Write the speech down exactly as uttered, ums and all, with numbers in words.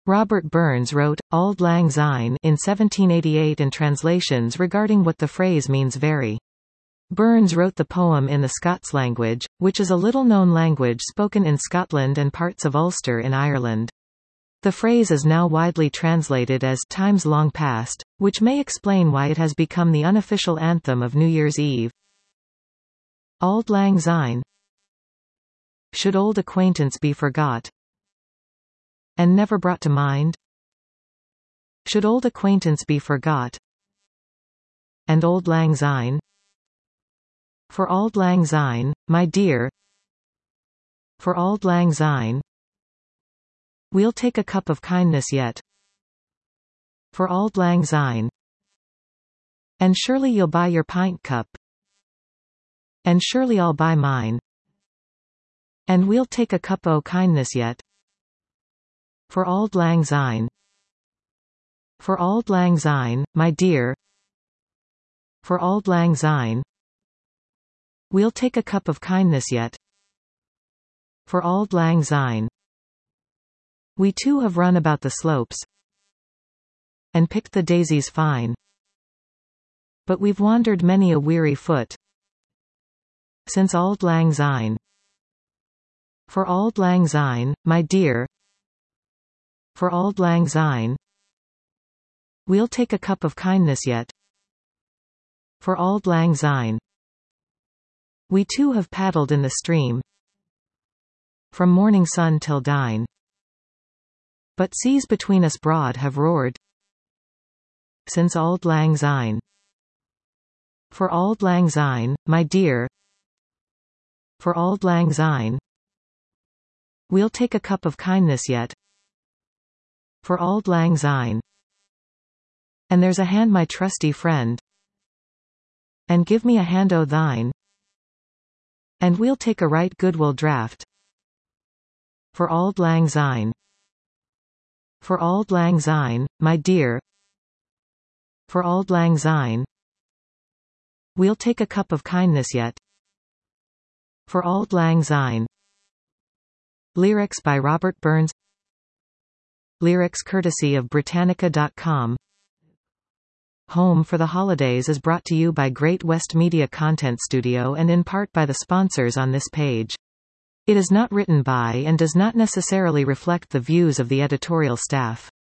Robert Burns wrote, Auld Lang Syne in seventeen eighty-eight and translations regarding what the phrase means vary. Burns wrote the poem in the Scots language, which is a little-known language spoken in Scotland and parts of Ulster in Ireland. The phrase is now widely translated as times long past, which may explain why it has become the unofficial anthem of New Year's Eve. Auld Lang Syne. Should old acquaintance be forgot and never brought to mind? Should old acquaintance be forgot and Auld Lang Syne? For Auld Lang Syne, my dear. For Auld Lang Syne. We'll take a cup of kindness yet. For Auld Lang Syne. And surely you'll buy your pint cup. And surely I'll buy mine. And we'll take a cup o' kindness yet. For Auld Lang Syne. For Auld Lang Syne, my dear. For Auld Lang Syne. We'll take a cup of kindness yet. For Auld Lang Syne. We too have run about the slopes and picked the daisies fine. But we've wandered many a weary foot since Auld Lang Syne. For Auld Lang Syne, my dear. For Auld Lang Syne. We'll take a cup of kindness yet. For Auld Lang Syne. We too have paddled in the stream from morning sun till dine. But seas between us broad have roared since Auld Lang Syne. For Auld Lang Syne, my dear. For Auld Lang Syne. We'll take a cup of kindness yet. For Auld Lang Syne. And there's a hand, my trusty friend. And give me a hand o' thine. And we'll take a right goodwill draught. For Auld Lang Syne. For Auld Lang Syne, my dear. For Auld Lang Syne. We'll take a cup of kindness yet. For Auld Lang Syne. Lyrics by Robert Burns. Lyrics courtesy of Britannica dot com. Home for the Holidays is brought to you by Great West Media Content Studio and in part by the sponsors on this page. It is not written by and does not necessarily reflect the views of the editorial staff.